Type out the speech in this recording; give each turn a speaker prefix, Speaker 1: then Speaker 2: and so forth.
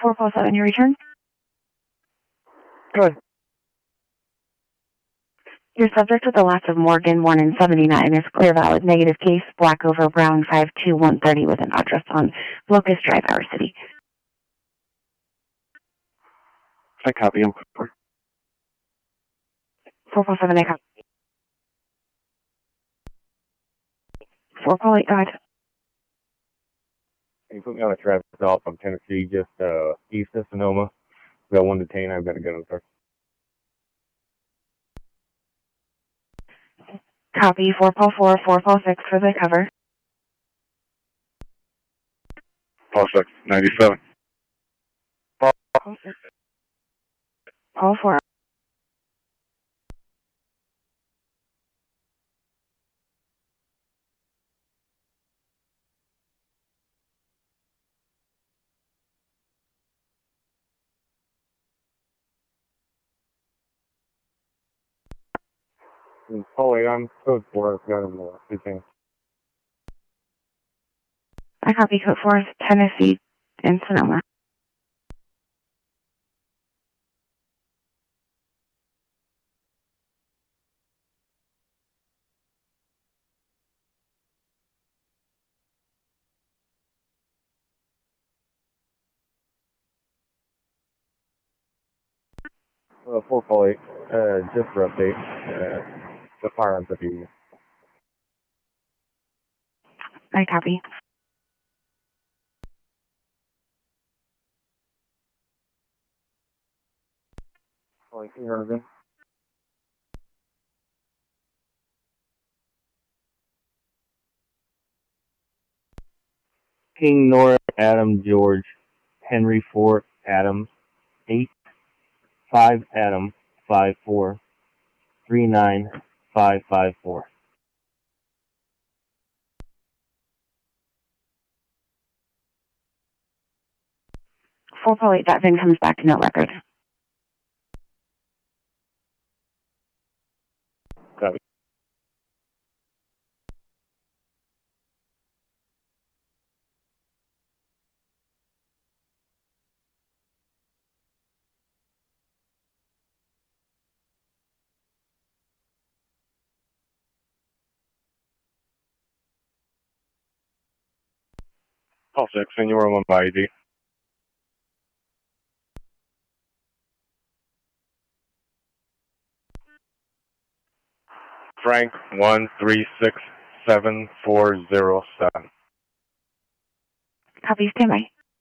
Speaker 1: 447, your return?
Speaker 2: Good.
Speaker 1: Your subject with the last of Morgan 1 and 79 is clear valid negative case, black over brown 52130 with an address on Locust Drive, Our City.
Speaker 2: I copy him.
Speaker 1: 447, I copy. 448, go ahead.
Speaker 2: Can you put me on a traffic stop from Tennessee, just east of Sonoma? We got one detained. I've got to get him, sir.
Speaker 1: Copy 444, 446 for the cover.
Speaker 2: Paul 6, 97.
Speaker 1: Paul 4.
Speaker 2: Paul 8, I'm code 4. I've got him detained.
Speaker 1: I copy code 4, Tennessee and Sonoma.
Speaker 2: Paul 8, just for update, the firearms that you.
Speaker 1: I copy.
Speaker 2: Paul 8, can you hear me? King Nora Adam George Henry 4 Adam 8 5 Adam 5 4 3 9 5 5 4.
Speaker 1: 448, that VIN comes back to no record.
Speaker 2: Copy. Paul 6, and you were on by ID. Frank 136747.
Speaker 1: Copy, stand by.